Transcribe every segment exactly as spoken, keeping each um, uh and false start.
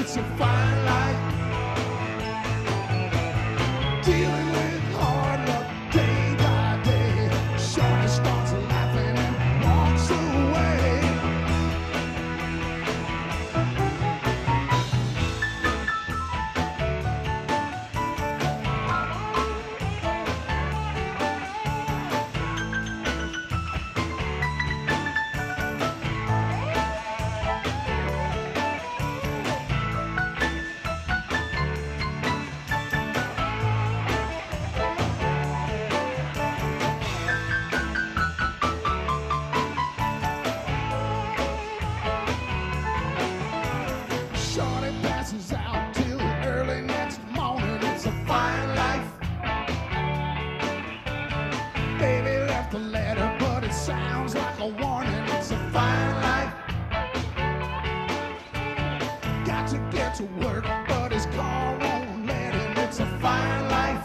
It's a fine life. Dealing with hard luck day by day. Shorty starts laughing and walks away. Shorty passes out till early next morning. It's a fine life. Baby left a letter, but it sounds like a warning. It's a fine life. Got to get to work, but his car won't let him. It's a fine life.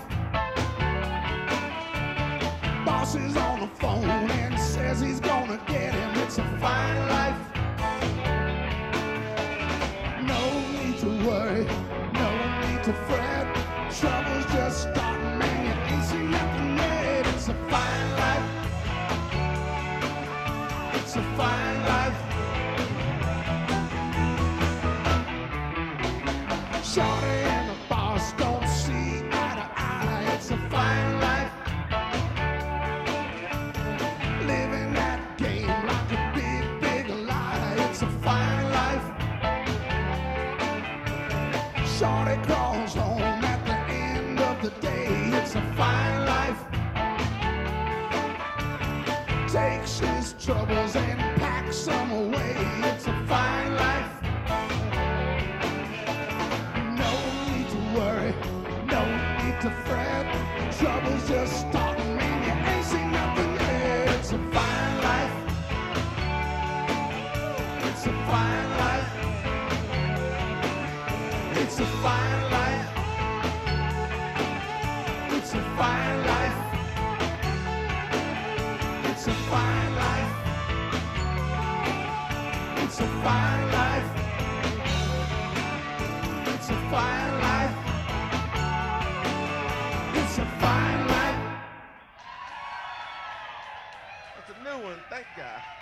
Boss is on the phone and says he's gonna get him. It's a fine life. No need to worry, no need to fret. Trouble's just starting, man, you ain't seen nothing yet. It's a fine life. It's a fine life. Shorty and the boss don't see eye to eye. It's a fine life. Living that game like a big, big lie. It's a fine life. Shorty crawls home at the end of the day. It's a fine life. Takes his troubles and packs them away. It's a fine life. No need to worry, no need to fret. Trouble's just starting, man, you ain't seen nothing yet. It's a fine life. It's a fine life. It's a fine life. It's a fine life. It's a fine life. It's a fine life. It's a fine life. It's a fine life. That's a new one. Thank God.